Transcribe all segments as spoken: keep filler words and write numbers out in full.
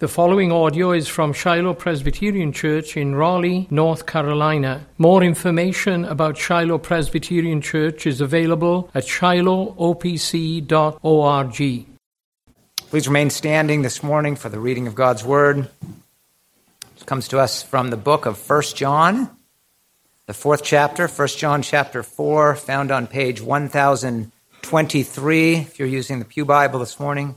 The following audio is from Shiloh Presbyterian Church in Raleigh, North Carolina. More information about Shiloh Presbyterian Church is available at shiloh o p c dot org. Please remain standing this morning for the reading of God's Word. It comes to us from the book of First John, the fourth chapter, First John chapter four, found on page one thousand twenty-three, if you're using the Pew Bible this morning.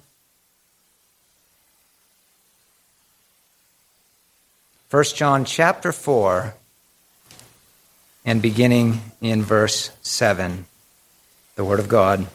First John chapter four, and beginning in verse seven, the Word of God.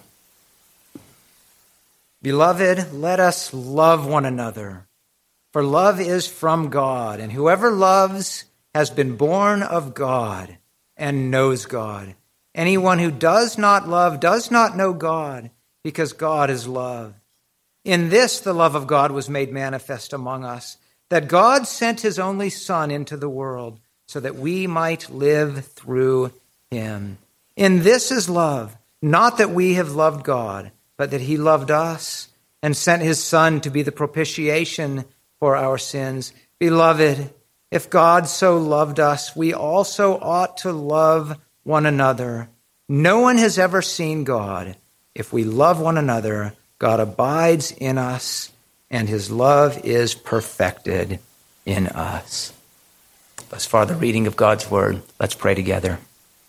Beloved, let us love one another, for love is from God, and whoever loves has been born of God and knows God. Anyone who does not love does not know God, because God is love. In this the love of God was made manifest among us, that God sent his only Son into the world so that we might live through him. In this is love, not that we have loved God, but that he loved us and sent his Son to be the propitiation for our sins. Beloved, if God so loved us, we also ought to love one another. No one has ever seen God. If we love one another, God abides in us, and his love is perfected in us. Thus far, the reading of God's Word. Let's pray together.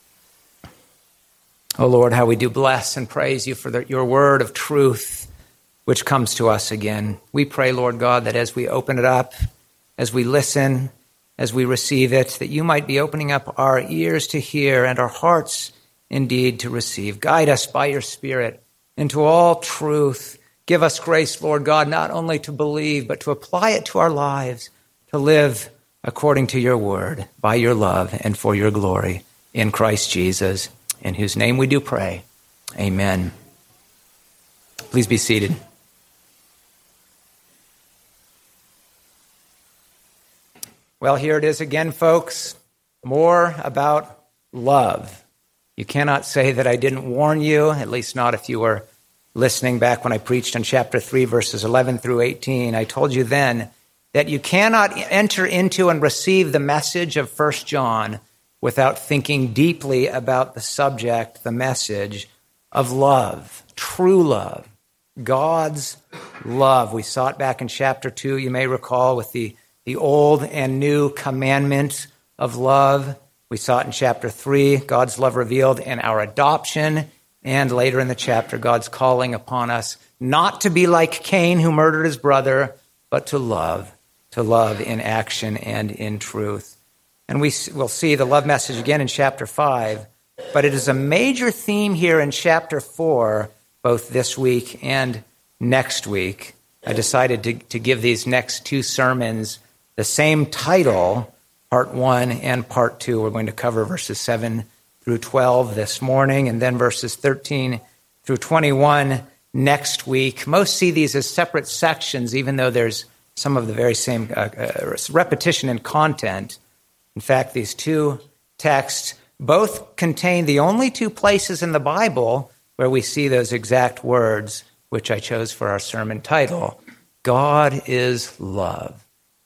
Oh Lord, how we do bless and praise you for the, your word of truth, which comes to us again. We pray, Lord God, that as we open it up, as we listen, as we receive it, that you might be opening up our ears to hear and our hearts indeed to receive. Guide us by your Spirit into all truth. Give us grace, Lord God, not only to believe, but to apply it to our lives, to live according to your word, by your love, and for your glory, in Christ Jesus, in whose name we do pray. Amen. Please be seated. Well, here it is again, folks. More about love. You cannot say that I didn't warn you, at least not if you were listening back when I preached on chapter three, verses eleven through eighteen. I told you then that you cannot enter into and receive the message of First John without thinking deeply about the subject, the message of love, true love, God's love. We saw it back in chapter two, you may recall, with the, the old and new commandment of love. We saw it in chapter three, God's love revealed in our adoption. And later in the chapter, God's calling upon us not to be like Cain, who murdered his brother, but to love, to love in action and in truth. And we will see the love message again in chapter five, but it is a major theme here in chapter four, both this week and next week. I decided to, to give these next two sermons the same title, part one and part two. We're going to cover verses seven through twelve this morning, and then verses thirteen through twenty-one next week. Most see these as separate sections, even though there's some of the very same uh, uh, repetition in content. In fact, these two texts both contain the only two places in the Bible where we see those exact words, which I chose for our sermon title. God is love.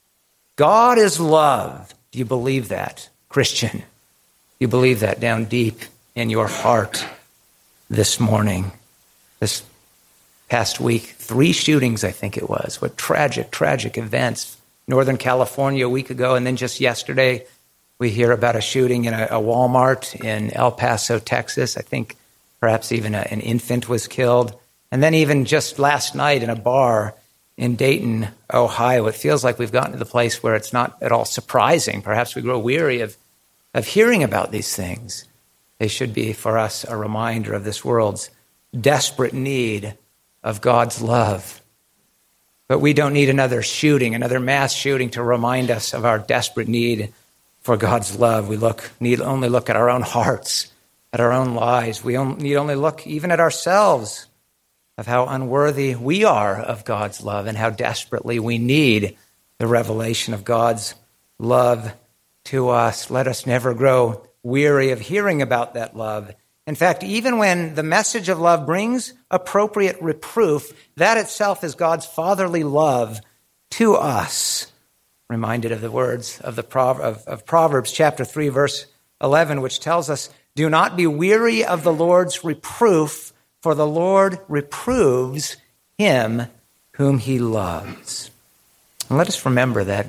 God is love. Do you believe that, Christian? You believe that down deep in your heart this morning, this past week. Three shootings, I think it was. What tragic, tragic events. Northern California a week ago, and then just yesterday we hear about a shooting in a, a Walmart in El Paso, Texas. I think perhaps even a, an infant was killed. And then even just last night in a bar in Dayton, Ohio, it feels like we've gotten to the place where it's not at all surprising. Perhaps we grow weary of of hearing about these things. They should be for us a reminder of this world's desperate need of God's love. But we don't need another shooting, another mass shooting to remind us of our desperate need for God's love. We look need only look at our own hearts, at our own lives. We need only look even at ourselves of how unworthy we are of God's love and how desperately we need the revelation of God's love to us. Let us never grow weary of hearing about that love. In fact, even when the message of love brings appropriate reproof, that itself is God's fatherly love to us. Reminded of the words of the Prov- of, of Proverbs chapter three, verse eleven, which tells us, "Do not be weary of the Lord's reproof, for the Lord reproves him whom he loves." And let us remember that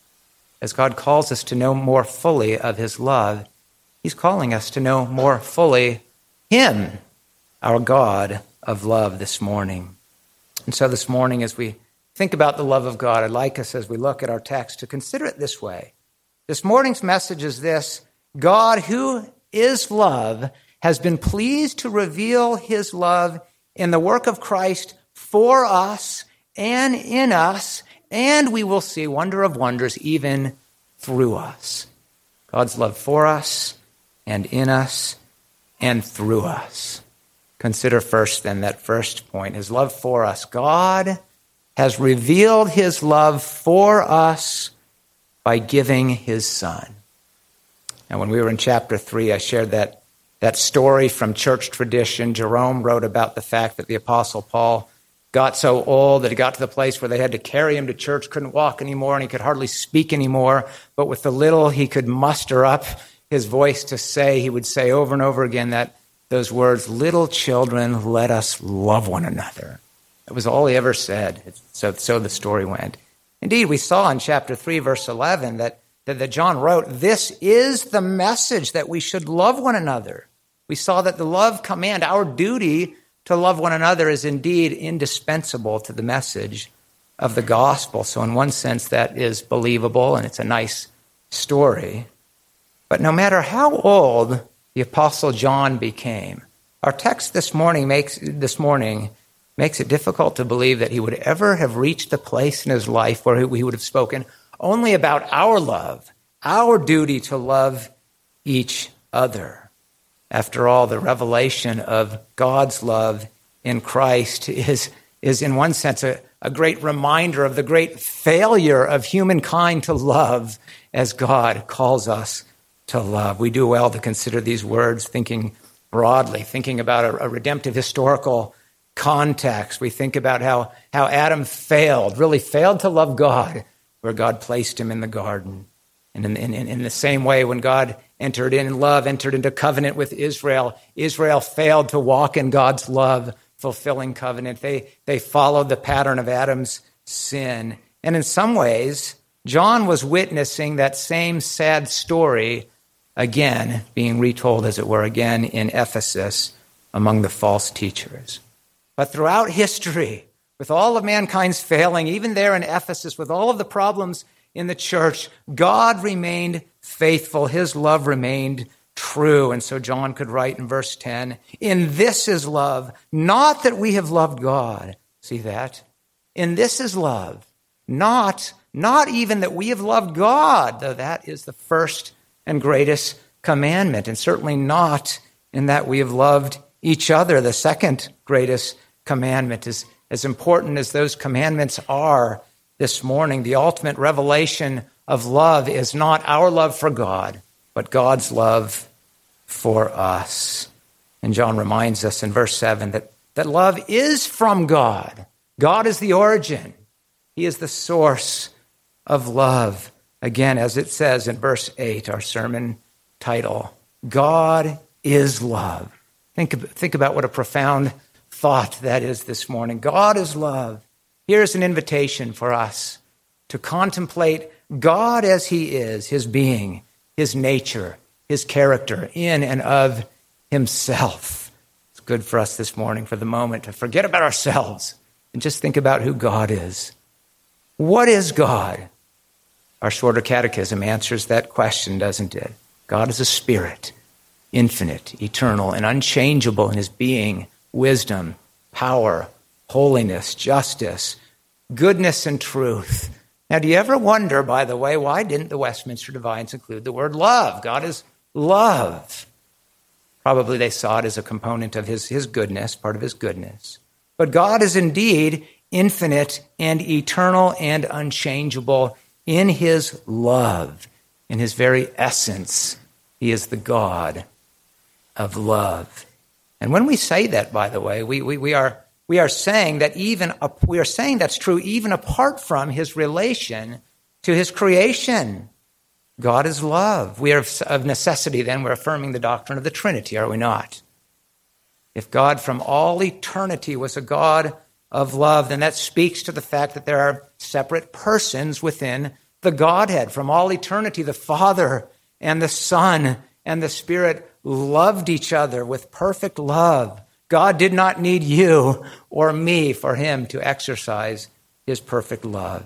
as God calls us to know more fully of his love, he's calling us to know more fully him, our God of love, this morning. And so this morning, as we think about the love of God, I'd like us, as we look at our text, to consider it this way. This morning's message is this: God, who is love, has been pleased to reveal his love in the work of Christ for us and in us, and we will see, wonder of wonders, even through us. God's love for us and in us and through us. Consider first then that first point, his love for us. God has revealed his love for us by giving his Son. Now, when we were in chapter three, I shared that, that story from church tradition. Jerome wrote about the fact that the Apostle Paul got so old that he got to the place where they had to carry him to church, couldn't walk anymore, and he could hardly speak anymore. But with the little he could muster up his voice to say, he would say over and over again that those words, "Little children, let us love one another." That was all he ever said. So, so the story went. Indeed, we saw in chapter three, verse eleven, that, that, that John wrote, "This is the message, that we should love one another." We saw that the love command, our duty to love one another, is indeed indispensable to the message of the gospel. So in one sense, that is believable, and it's a nice story. But no matter how old the Apostle John became, our text this morning makes this morning makes it difficult to believe that he would ever have reached a place in his life where he would have spoken only about our love, our duty to love each other. After all, the revelation of God's love in Christ is, is in one sense, a, a great reminder of the great failure of humankind to love as God calls us to love. We do well to consider these words, thinking broadly, thinking about a, a redemptive historical context. We think about how, how Adam failed, really failed to love God, where God placed him in the garden. And in, in, in the same way, when God entered in love, entered into covenant with Israel, Israel failed to walk in God's love, fulfilling covenant. They, they followed the pattern of Adam's sin. And in some ways, John was witnessing that same sad story again, being retold, as it were, again in Ephesus among the false teachers. But throughout history, with all of mankind's failing, even there in Ephesus, with all of the problems in the church, God remained faithful. His love remained true. And so John could write in verse ten, "In this is love, not that we have loved God." See that? In this is love, not, not even that we have loved God, though that is the first and greatest commandment, and certainly not in that we have loved each other. The second greatest commandment is as important as those commandments are this morning. The ultimate revelation of love is not our love for God, but God's love for us. And John reminds us in verse seven that, that love is from God. God is the origin. He is the source of love. Again, as it says in verse eight, our sermon title, God is love. Think, think about what a profound thought that is this morning. God is love. Here's an invitation for us to contemplate God as he is, his being, his nature, his character in and of himself. It's good for us this morning, for the moment, to forget about ourselves and just think about who God is. What is God? Our shorter catechism answers that question, doesn't it? God is a spirit, infinite, eternal, and unchangeable in his being, wisdom, power, holiness, justice, goodness, and truth. Now, do you ever wonder, by the way, why didn't the Westminster Divines include the word love? God is love. Probably they saw it as a component of his, his goodness, part of his goodness. But God is indeed infinite and eternal and unchangeable in his love, in his very essence. He is the God of love. And when we say that, by the way, we, we, we are we are saying that even we are saying that's true even apart from his relation to his creation. God is love. We are of necessity then, we're affirming the doctrine of the Trinity, are we not? If God from all eternity was a God of love, then that speaks to the fact that there are separate persons within the Godhead. From all eternity, the Father and the Son and the Spirit loved each other with perfect love. God did not need you or me for him to exercise his perfect love.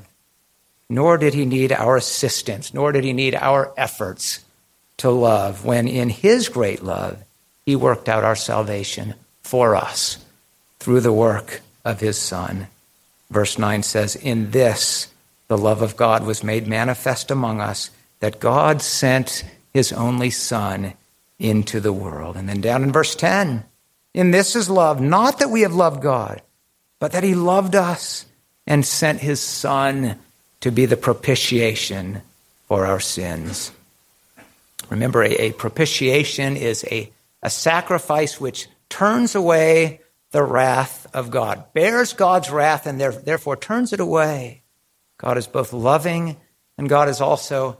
Nor did he need our assistance, nor did he need our efforts to love, when in his great love, he worked out our salvation for us through the work of his Son. Verse nine says, in this the love of God was made manifest among us, that God sent his only Son into the world. And then down in verse ten, in this is love, not that we have loved God, but that he loved us and sent his Son to be the propitiation for our sins. Remember, a, a propitiation is a, a sacrifice which turns away the wrath of God, bears God's wrath and there, therefore turns it away. God is both loving and God is also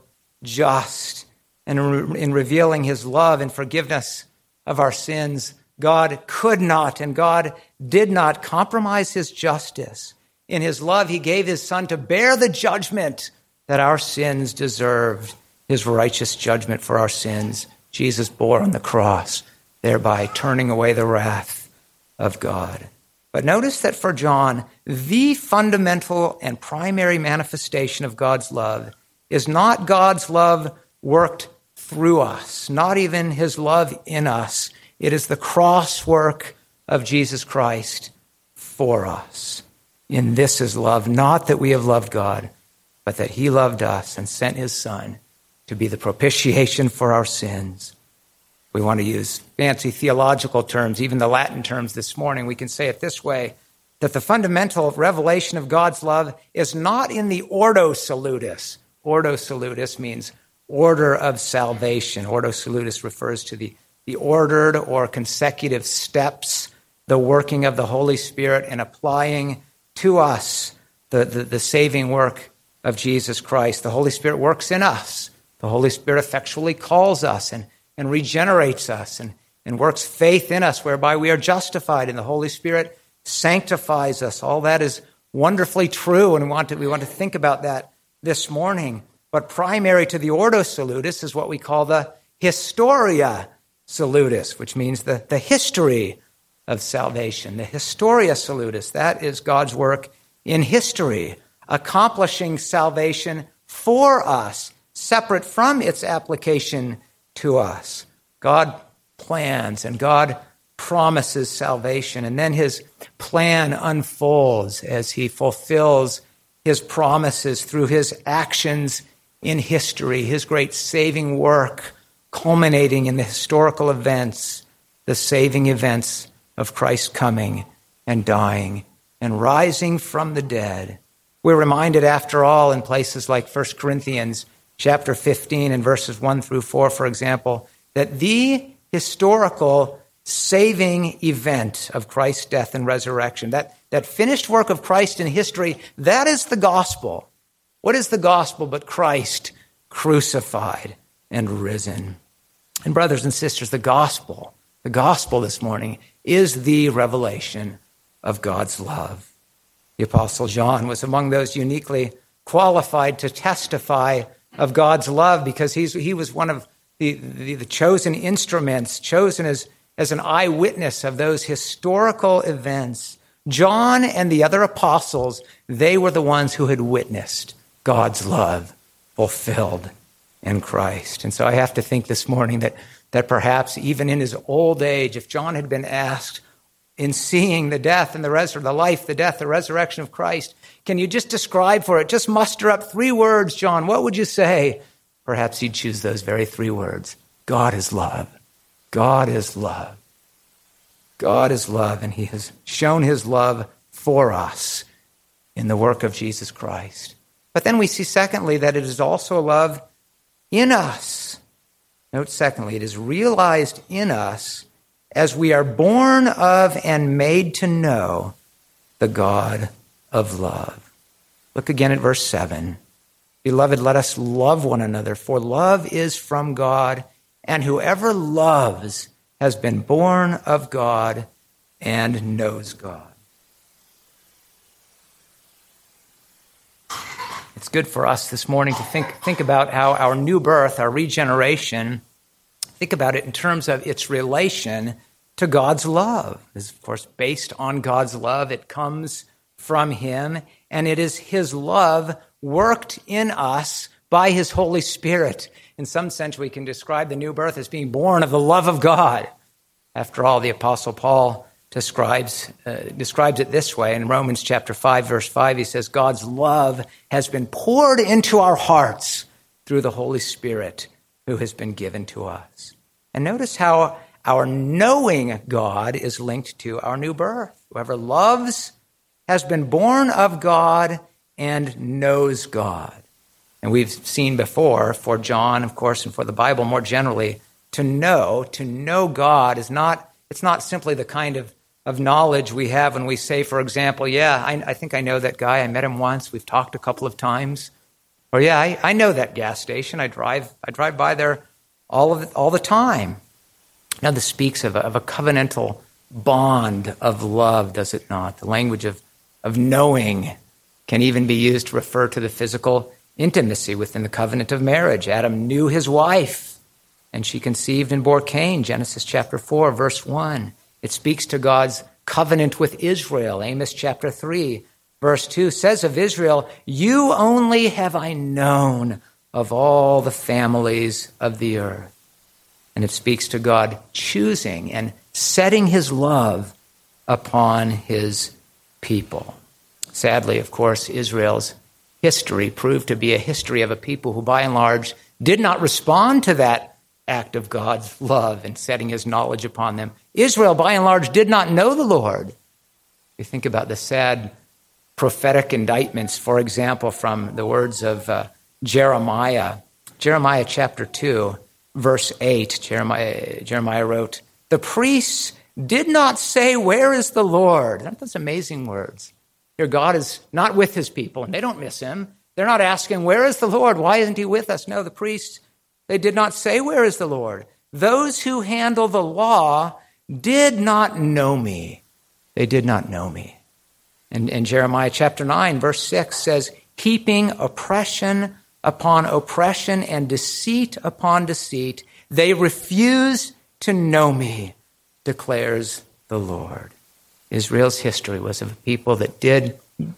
just. And in, in revealing his love and forgiveness of our sins, God could not and God did not compromise his justice. In his love, he gave his Son to bear the judgment that our sins deserved, his righteous judgment for our sins. Jesus bore on the cross, thereby turning away the wrath of God. But notice that for John, the fundamental and primary manifestation of God's love is not God's love worked through us, not even his love in us. It is the cross work of Jesus Christ for us. In this is love, not that we have loved God, but that he loved us and sent his Son to be the propitiation for our sins. We want to use fancy theological terms, even the Latin terms this morning. We can say it this way, that the fundamental revelation of God's love is not in the Ordo Salutis. Ordo Salutis means order of salvation. Ordo Salutis refers to the, the ordered or consecutive steps, the working of the Holy Spirit and applying to us the, the, the saving work of Jesus Christ. The Holy Spirit works in us. The Holy Spirit effectually calls us and, and regenerates us and, and works faith in us, whereby we are justified, and the Holy Spirit sanctifies us. All that is wonderfully true, and we want to, we want to think about that this morning. But primary to the Ordo Salutis is what we call the Historia Salutis, which means the, the history of salvation. The Historia Salutis, that is God's work in history, accomplishing salvation for us, separate from its application to us. God plans and God promises salvation, and then his plan unfolds as he fulfills his promises through his actions in history, his great saving work culminating in the historical events, the saving events of Christ coming and dying and rising from the dead. We're reminded, after all, in places like First Corinthians chapter fifteen and verses one through four, for example, that the historical saving event of Christ's death and resurrection, that, that finished work of Christ in history, that is the gospel. What is the gospel but Christ crucified and risen? And brothers and sisters, the gospel, the gospel this morning is the revelation of God's love. The Apostle John was among those uniquely qualified to testify of God's love because he's, he was one of the, the, the chosen instruments, chosen as, as an eyewitness of those historical events. John and the other apostles, they were the ones who had witnessed God's love fulfilled in Christ. And so I have to think this morning that, that perhaps even in his old age, if John had been asked, in seeing the death and the res- the life, the death, the resurrection of Christ, can you just describe for it, just muster up three words, John, what would you say? Perhaps he'd choose those very three words. God is love. God is love. God is love, and he has shown his love for us in the work of Jesus Christ. But then we see, secondly, that it is also love in us. Note, secondly, it is realized in us as we are born of and made to know the God of love. Look again at verse seven. Beloved, let us love one another, for love is from God, and whoever loves has been born of God and knows God. It's good for us this morning to think, think about how our new birth, our regeneration, think about it in terms of its relation to God's love. It's, of course, based on God's love. It comes from him, and it is his love worked in us by his Holy Spirit. In some sense, we can describe the new birth as being born of the love of God. After all, the Apostle Paul describes uh, describes it this way. In Romans chapter five, verse five, he says, God's love has been poured into our hearts through the Holy Spirit who has been given to us. And notice how our knowing God is linked to our new birth. Whoever loves has been born of God and knows God. And we've seen before, for John, of course, and for the Bible more generally, to know, to know God is not, it's not simply the kind of, of knowledge we have when we say, for example, yeah, I, I think I know that guy. I met him once. We've talked a couple of times. Or yeah, I, I know that gas station. I drive I drive by there all of the, all the time. Now, this speaks of a, of a covenantal bond of love, does it not? The language of, of knowing can even be used to refer to the physical intimacy within the covenant of marriage. Adam knew his wife, and she conceived and bore Cain, Genesis chapter four, verse one. It speaks to God's covenant with Israel. Amos chapter three, verse two says of Israel, you only have I known of all the families of the earth. And it speaks to God choosing and setting his love upon his people. Sadly, of course, Israel's history proved to be a history of a people who, by and large, did not respond to that act of God's love and setting his knowledge upon them. Israel, by and large, did not know the Lord. You think about the sad prophetic indictments, for example, from the words of uh, Jeremiah. Jeremiah chapter two, verse eight, Jeremiah, Jeremiah wrote, the priests did not say, where is the Lord? That's amazing words. Here, God is not with his people, and they don't miss him. They're not asking, where is the Lord? Why isn't he with us? No, the priests, they did not say, where is the Lord? Those who handle the law did not know me. They did not know me. And, and Jeremiah chapter nine, verse six says, heaping oppression upon oppression and deceit upon deceit, they refuse to know me, declares the Lord. Israel's history was of a people that did,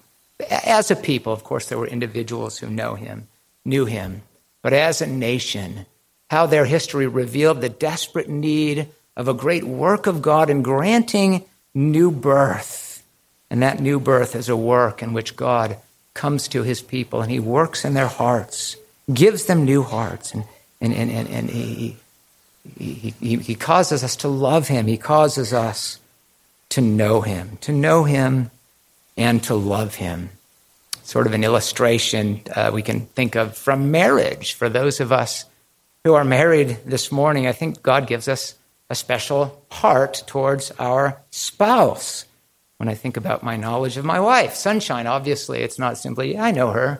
as a people, of course, there were individuals who know him, knew him, but as a nation, how their history revealed the desperate need of a great work of God in granting new birth. And that new birth is a work in which God comes to his people and he works in their hearts, gives them new hearts, and and and, and, and he, he, he, he causes us to love him. He causes us to know him, to know him and to love him. Sort of an illustration uh, we can think of from marriage. For those of us who are married this morning, I think God gives us a special heart towards our spouse. When I think about my knowledge of my wife, Sunshine, obviously, it's not simply, yeah, I know her.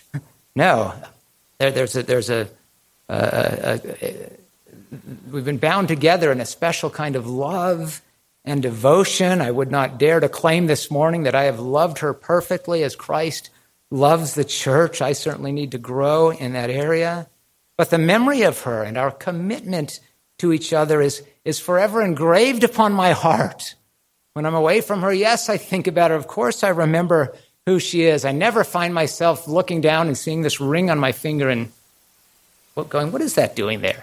No, there, there's a, there's a, a, a, a, we've been bound together in a special kind of love and devotion. I would not dare to claim this morning that I have loved her perfectly as Christ loves the church. I certainly need to grow in that area. But the memory of her and our commitment to each other is, is forever engraved upon my heart. When I'm away from her, yes, I think about her. Of course, I remember who she is. I never find myself looking down and seeing this ring on my finger and going, what is that doing there?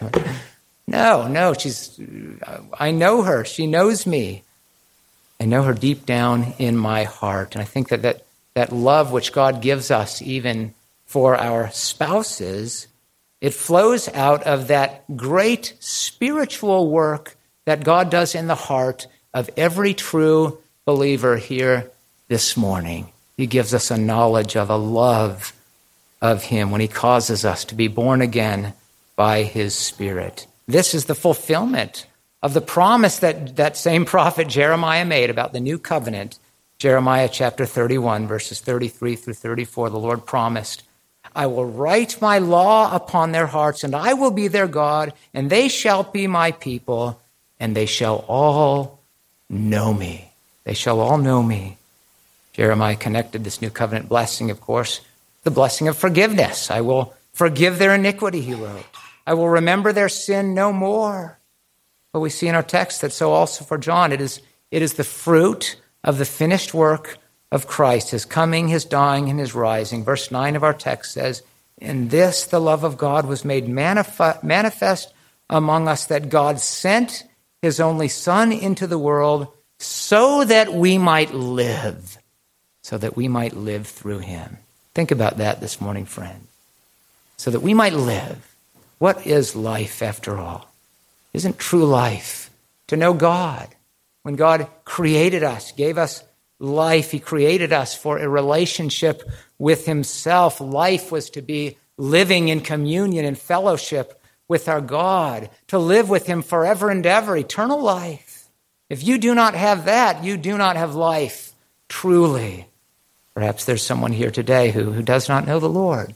No, no, she's, I know her. She knows me. I know her deep down in my heart. And I think that that, that love which God gives us even for our spouses, it flows out of that great spiritual work that God does in the heart of every true believer here this morning. He gives us a knowledge of a love of him when he causes us to be born again by his Spirit. This is the fulfillment of the promise that that same prophet Jeremiah made about the new covenant Jeremiah chapter thirty-one, verses thirty-three through thirty-four, the Lord promised, I will write my law upon their hearts, and I will be their God, and they shall be my people, and they shall all know me. They shall all know me. Jeremiah connected this new covenant blessing, of course, the blessing of forgiveness. I will forgive their iniquity, he wrote. I will remember their sin no more. But we see in our text that so also for John, it is, it is the fruit of the finished work of Christ, his coming, his dying, and his rising. Verse nine of our text says, in this the love of God was made manif- manifest among us, that God sent his only Son into the world so that we might live, so that we might live through him. Think about that this morning, friend. So that we might live. What is life after all? Isn't true life to know God? When God created us, gave us life, he created us for a relationship with himself. Life was to be living in communion and fellowship with our God, to live with him forever and ever, eternal life. If you do not have that, you do not have life, truly. Perhaps there's someone here today who, who does not know the Lord.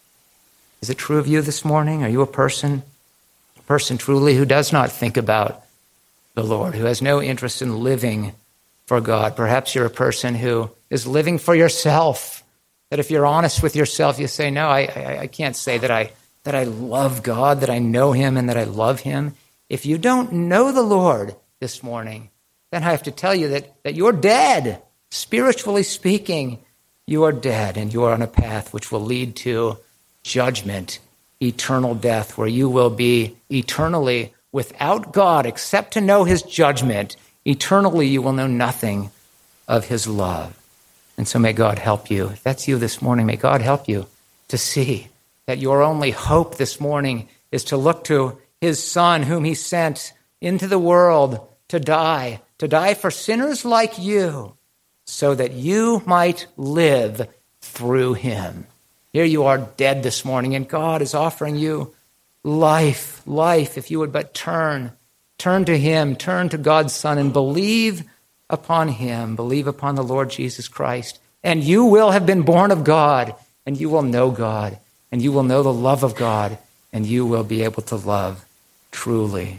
Is it true of you this morning? Are you a person, a person truly who does not think about the Lord, who has no interest in living for God? Perhaps you're a person who is living for yourself, that if you're honest with yourself, you say, no, I, I, I can't say that I, that I love God, that I know him and that I love him. If you don't know the Lord this morning, then I have to tell you that, that you're dead. Spiritually speaking, you are dead, and you are on a path which will lead to judgment, eternal death, where you will be eternally without God, except to know his judgment. Eternally, you will know nothing of his love. And so may God help you. If that's you this morning, may God help you to see that your only hope this morning is to look to his Son, whom he sent into the world to die, to die for sinners like you, so that you might live through him. Here you are dead this morning, and God is offering you life, life, if you would but turn, turn to him, turn to God's Son, and believe upon him, believe upon the Lord Jesus Christ, and you will have been born of God, and you will know God, and you will know the love of God, and you will be able to love truly.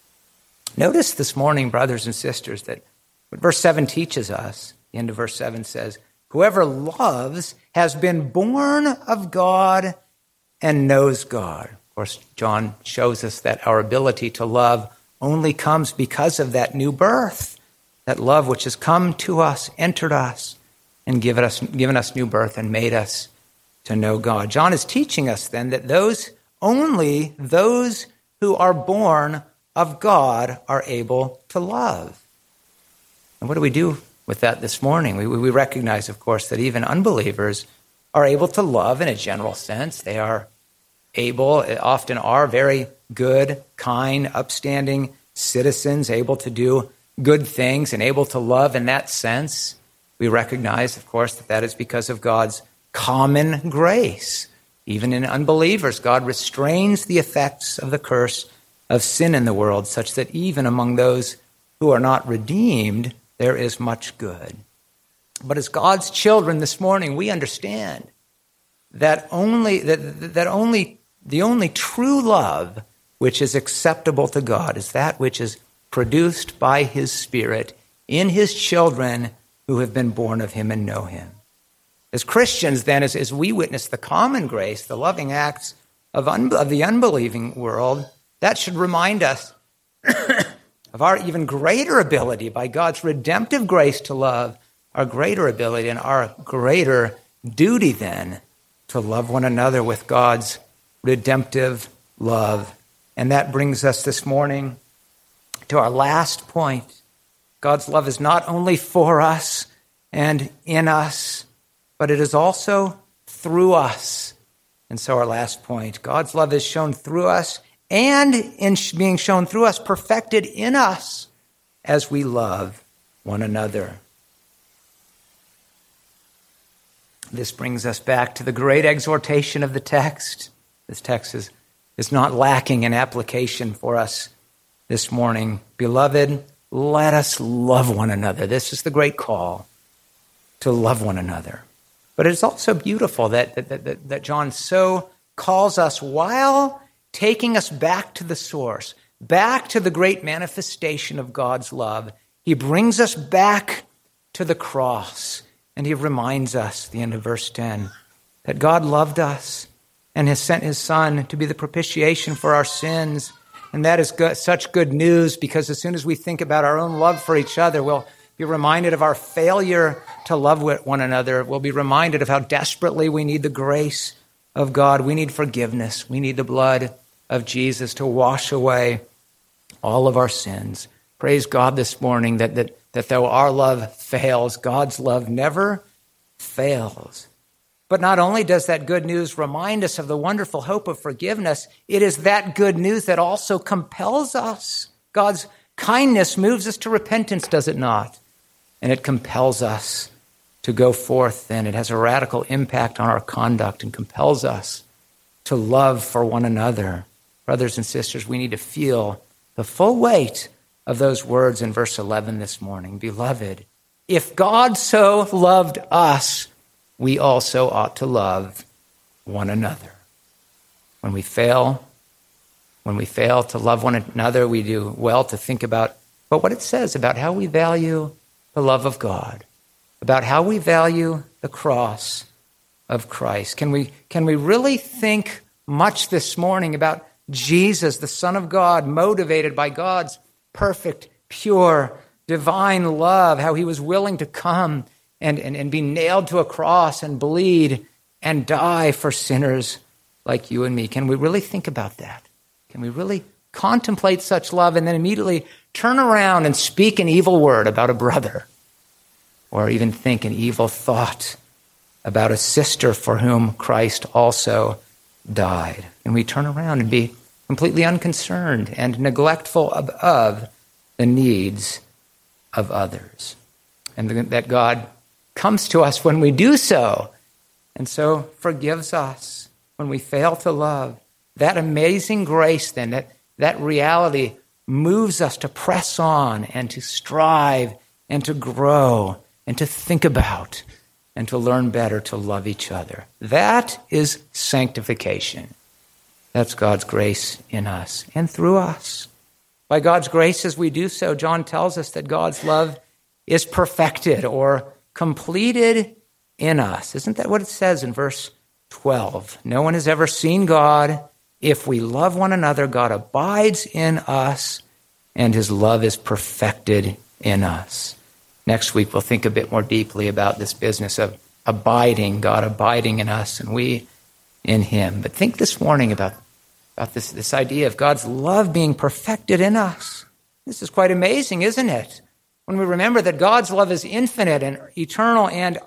Notice this morning, brothers and sisters, that what verse seven teaches us, the end of verse seven says, whoever loves has been born of God and knows God. Of course, John shows us that our ability to love only comes because of that new birth, that love which has come to us, entered us, and given us, given us new birth and made us to know God. John is teaching us then that those only those who are born of God are able to love. And what do we do with that this morning? We, we recognize, of course, that even unbelievers are able to love in a general sense. They are able, often are very good, kind, upstanding citizens, able to do good things and able to love in that sense. We recognize, of course, that that is because of God's common grace. Even in unbelievers, God restrains the effects of the curse of sin in the world, such that even among those who are not redeemed, there is much good. But as God's children this morning, we understand that only that, that only the only true love which is acceptable to God is that which is produced by his Spirit in his children who have been born of him and know him. As Christians, then, as, as we witness the common grace, the loving acts of, un, of the unbelieving world, that should remind us of our even greater ability by God's redemptive grace to love, our greater ability and our greater duty then to love one another with God's redemptive love. And that brings us this morning to our last point. God's love is not only for us and in us, but it is also through us. And so our last point, God's love is shown through us and in being shown through us, perfected in us as we love one another. This brings us back to the great exhortation of the text. This text is, is not lacking in application for us this morning. Beloved, let us love one another. This is the great call. to love one another. But it's also beautiful that, that, that, that John so calls us while taking us back to the source, back to the great manifestation of God's love. He brings us back to the cross, and he reminds us, the end of verse ten, that God loved us and has sent his Son to be the propitiation for our sins. And that is good, such good news, because as soon as we think about our own love for each other, we'll be reminded of our failure to love one another. We'll be reminded of how desperately we need the grace of God. We need forgiveness. We need the blood of Jesus to wash away all of our sins. Praise God this morning that, that, that though our love fails, God's love never fails. But not only does that good news remind us of the wonderful hope of forgiveness, it is that good news that also compels us. God's kindness moves us to repentance, does it not? And it compels us to go forth, and it has a radical impact on our conduct and compels us to love for one another. Brothers and sisters, we need to feel the full weight of those words in verse eleven this morning. Beloved, if God so loved us, we also ought to love one another. When we fail, when we fail to love one another, we do well to think about but what it says about how we value the love of God, about how we value the cross of Christ. Can we, can we really think much this morning about Jesus, the Son of God, motivated by God's perfect, pure, divine love, how he was willing to come and, and, and be nailed to a cross and bleed and die for sinners like you and me? Can we really think about that? Can we really contemplate such love and then immediately turn around and speak an evil word about a brother, or even think an evil thought about a sister for whom Christ also died? And we turn around and be completely unconcerned and neglectful of, of the needs of others. And that God comes to us when we do so, and so forgives us when we fail to love. That amazing grace then, that, that reality moves us to press on and to strive and to grow and to think about and to learn better to love each other. That is sanctification. That's God's grace in us and through us. By God's grace, as we do so, John tells us that God's love is perfected or completed in us. Isn't that what it says in verse twelve? No one has ever seen God. If we love one another, God abides in us, and his love is perfected in us. Next week, we'll think a bit more deeply about this business of abiding, God abiding in us, and we in him. But think this morning about, about this, this idea of God's love being perfected in us. This is quite amazing, isn't it? When we remember that God's love is infinite and eternal and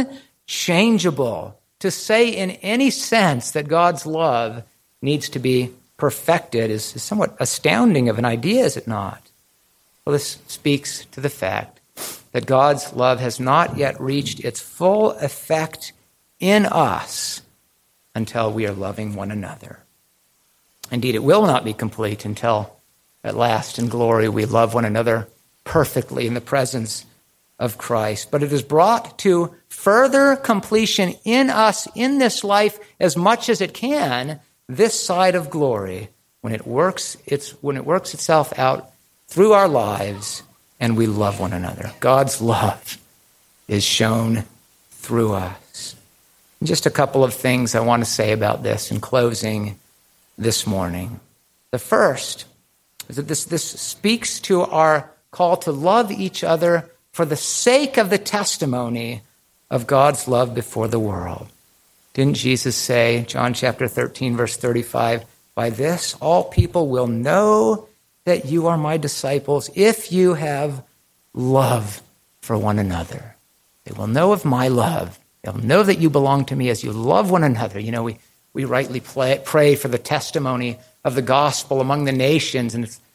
unchangeable, to say in any sense that God's love needs to be perfected is, is somewhat astounding of an idea, is it not? Well, this speaks to the fact that God's love has not yet reached its full effect in us until we are loving one another. Indeed, it will not be complete until at last in glory we love one another perfectly in the presence of Christ. But it is brought to further completion in us in this life as much as it can this side of glory when it works its when it works itself out through our lives and we love one another. God's love is shown through us. And just a couple of things I want to say about this in closing this morning. The first is that this, this speaks to our call to love each other for the sake of the testimony of God's love before the world. Didn't Jesus say, John chapter thirteen, verse thirty-five, by this all people will know that you are my disciples if you have love for one another. They will know of my love. They'll know that you belong to me as you love one another. You know, we, we rightly play, pray for the testimony of the gospel among the nations, and it's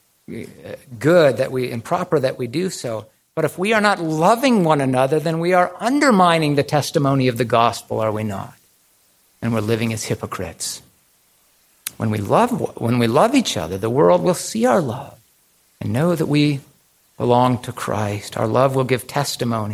good that we and proper that we do so. But if we are not loving one another, then we are undermining the testimony of the gospel, are we not? And we're living as hypocrites. When we love, when we love each other, the world will see our love and know that we belong to Christ. Our love will give testimony.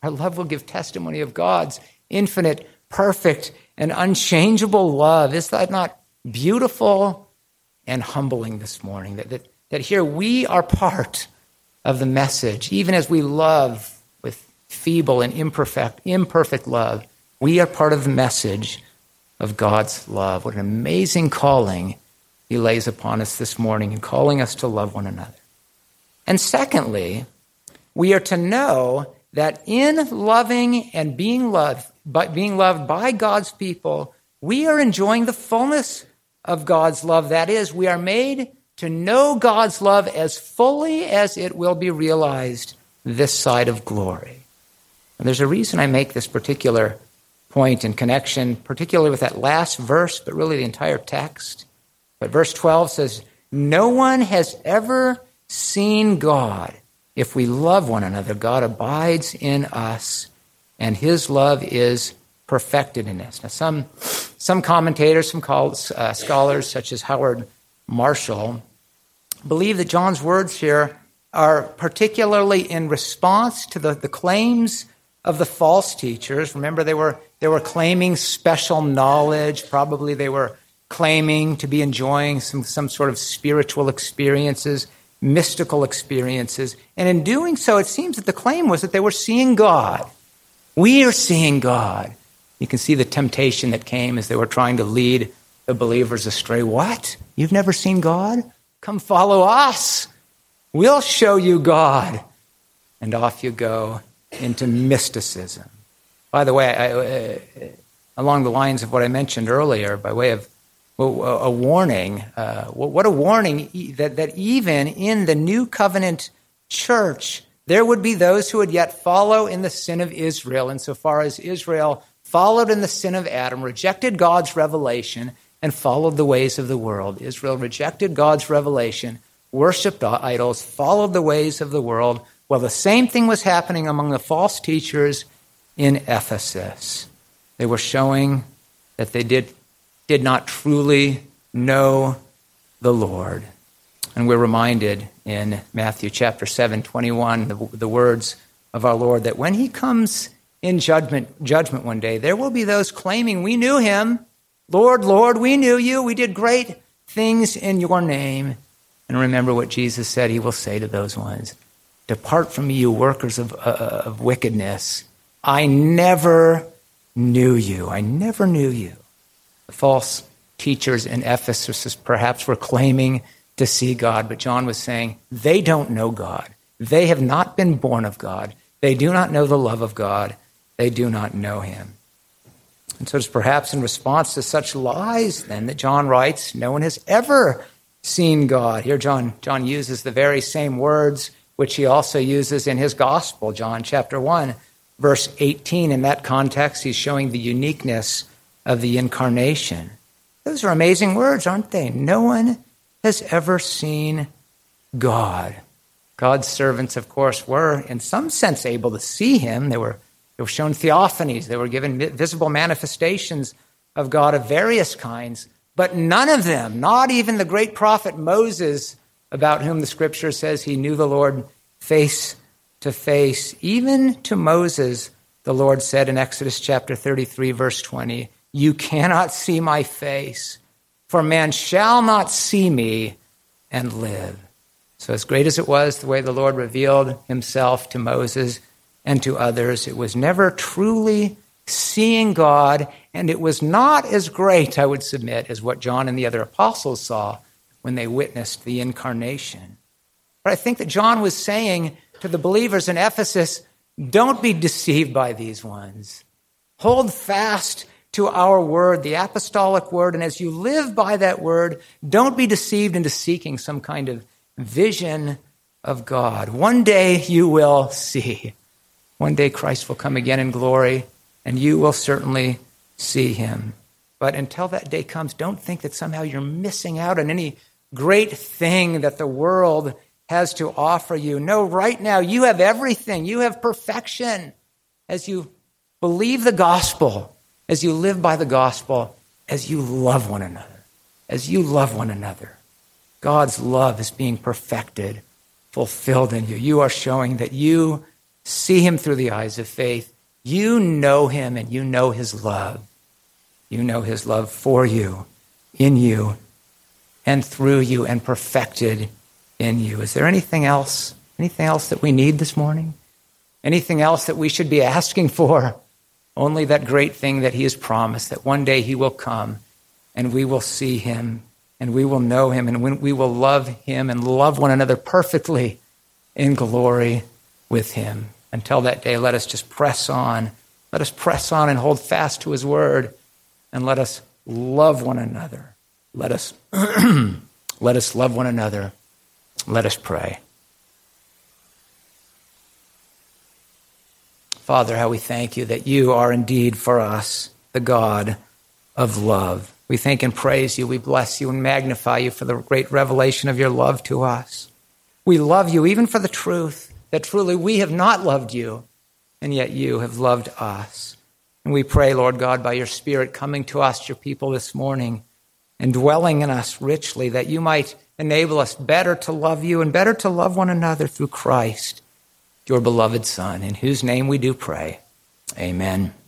Our love will give testimony of God's infinite, perfect, and unchangeable love. Is that not beautiful and humbling this morning? That, that, that here we are part of the message, even as we love with feeble and imperfect, imperfect love, we are part of the message of God's love. What an amazing calling he lays upon us this morning in calling us to love one another. And secondly, we are to know that in loving and being loved, by being loved by God's people, we are enjoying the fullness of God's love. That is, we are made to know God's love as fully as it will be realized this side of glory. And there's a reason I make this particular point in connection, particularly with that last verse, but really the entire text. But verse twelve says, no one has ever seen God. If we love one another, God abides in us, and his love is perfected in us. Now, some some commentators, some uh, scholars, such as Howard Marshall, believe that John's words here are particularly in response to the, the claims of the false teachers. Remember, they were they were claiming special knowledge. Probably they were claiming to be enjoying some, some sort of spiritual experiences, mystical experiences. And in doing so, it seems that the claim was that they were seeing God. We are seeing God. You can see the temptation that came as they were trying to lead the believers astray. What? You've never seen God? Come follow us. We'll show you God. And off you go into mysticism. By the way, I, uh, along the lines of what I mentioned earlier, by way of a warning, uh, what a warning that, that even in the new covenant church, there would be those who would yet follow in the sin of Israel, insofar as Israel followed in the sin of Adam, rejected God's revelation, and followed the ways of the world. Israel rejected God's revelation, worshipped idols, followed the ways of the world. Well, the same thing was happening among the false teachers in Ephesus. They were showing that they did, did not truly know the Lord. And we're reminded in Matthew chapter seven, twenty-one, the, the words of our Lord, that when he comes in judgment, judgment one day, there will be those claiming, we knew him. Lord, Lord, we knew you. We did great things in your name. And remember what Jesus said he will say to those ones. Depart from me, you workers of, uh, of wickedness. I never knew you. I never knew you. The false teachers in Ephesus perhaps were claiming to see God, but John was saying they don't know God. They have not been born of God. They do not know the love of God. They do not know him. And so it's perhaps in response to such lies then that John writes, no one has ever seen God. Here John, John uses the very same words which he also uses in his gospel, John chapter one, verse eighteen. In that context, he's showing the uniqueness of the incarnation. Those are amazing words, aren't they? No one has ever seen God. God's servants, of course, were in some sense able to see him. They were, they were shown theophanies. They were given visible manifestations of God of various kinds. But none of them, not even the great prophet Moses, about whom the scripture says he knew the Lord face to face. Even to Moses, the Lord said in Exodus chapter thirty-three, verse twenty, you cannot see my face, for man shall not see me and live. So as great as it was, the way the Lord revealed himself to Moses and to others, it was never truly seeing God, and it was not as great, I would submit, as what John and the other apostles saw when they witnessed the incarnation. But I think that John was saying to the believers in Ephesus, don't be deceived by these ones. Hold fast to our word, the apostolic word, and as you live by that word, don't be deceived into seeking some kind of vision of God. One day you will see. One day Christ will come again in glory, and you will certainly see him. But until that day comes, don't think that somehow you're missing out on any great thing that the world has to offer you. No, right now you have everything. You have perfection. As you believe the gospel, as you live by the gospel, as you love one another, as you love one another, God's love is being perfected, fulfilled in you. You are showing that you see him through the eyes of faith. You know him and you know his love. You know his love for you, in you, and through you, and perfected in you. Is there anything else? Anything else that we need this morning? Anything else that we should be asking for? Only that great thing that he has promised, that one day he will come and we will see him and we will know him and we will love him and love one another perfectly in glory with him. Until that day, let us just press on. Let us press on and hold fast to his word, and let us love one another. Let us, let us love one another. Let us pray. Father, how we thank you that you are indeed for us the God of love. We thank and praise you. We bless you and magnify you for the great revelation of your love to us. We love you even for the truth that truly we have not loved you, and yet you have loved us. And we pray, Lord God, by your Spirit coming to us, your people this morning, and dwelling in us richly, that you might enable us better to love you and better to love one another through Christ, your beloved Son, in whose name we do pray. Amen.